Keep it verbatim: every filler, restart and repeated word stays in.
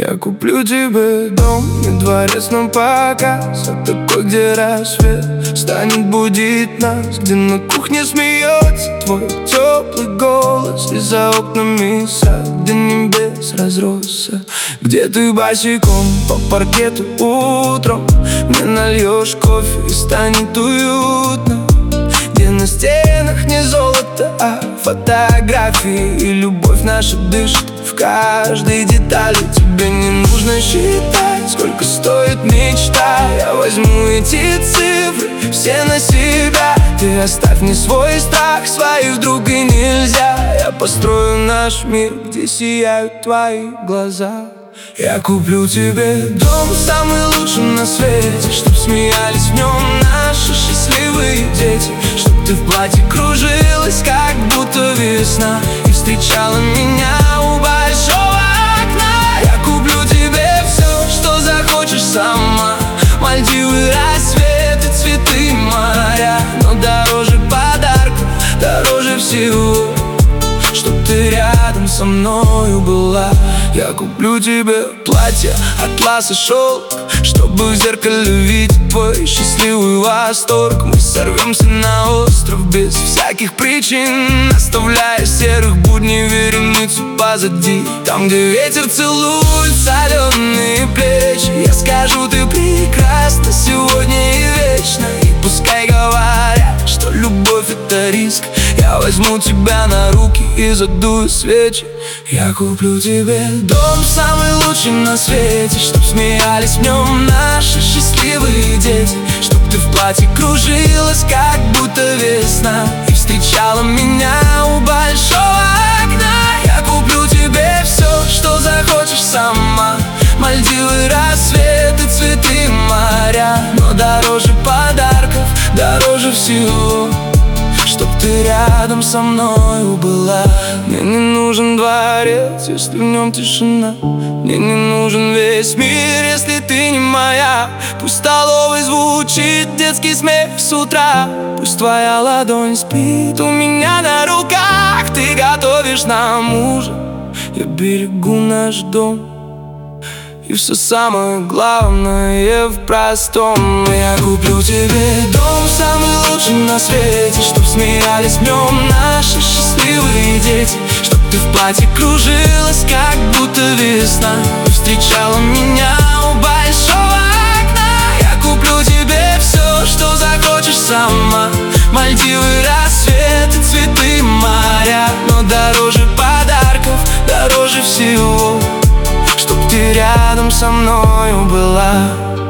Я куплю тебе дом и дворец на показ, а такой, где рассвет станет будить нас, где на кухне смеется твой теплый голос, и за окнами сад, где небес разросся, где ты босиком по паркету утром мне нальешь кофе и станет уютно, где на стенах не золото, а фотографии, и любовь наша дышит в каждой детали. Тебе не нужно считать, сколько стоит мечта. Я возьму эти цифры все на себя. Ты оставь мне свой страх, своих вдруг и нельзя. Я построю наш мир, где сияют твои глаза. Я куплю тебе дом самый лучший на свете, чтоб смеялись в нем наши счастливые дети, чтоб ты в платье кружилась, как будто весна, и встречала меня у большого окна. Я куплю тебе все, что захочешь сама. Мальдивы, рассветы, цветы, моря, но дороже подарков, дороже всего, чтоб ты рядом со мною была. Я куплю тебе платье, атлас и шелк, чтобы в зеркале видеть твой счастливый восторг. Мы сорвемся на остров без всяких причин, оставляя серых будней вереницу позади. Там, где ветер целует соленые плечи, я скажу: ты прекрасна сегодня и вечно. И пускай говорят, что любовь — это риск, я возьму тебя на руки и задую свечи. Я куплю тебе дом самый лучший на свете, чтоб смеялись в нем наши счастливые дети, чтоб ты в платье кружилась, как будто весна, и встречала меня у большого окна. Я куплю тебе все, что захочешь сама. Мальдивы, рассветы, цветы, моря, но дороже подарков, дороже всего, чтоб ты рядом со мною была. Мне не нужен дворец, если в нем тишина. Мне не нужен весь мир, если ты не моя. Пусть в столовой звучит детский смех с утра, пусть твоя ладонь спит у меня на руках. Ты готовишь нам ужин, я берегу наш дом, и все самое главное в простом. Я куплю тебе дом самый лучший на свете, чтоб смеялись в нем наши счастливые дети, чтоб ты в платье кружилась, как будто весна, и встречала меня у большого окна. Я куплю тебе все, что захочешь сама. Мальдивы, рассветы, цветы, моря, но дороже подарков, дороже всего, чтоб ты рядом со мною была.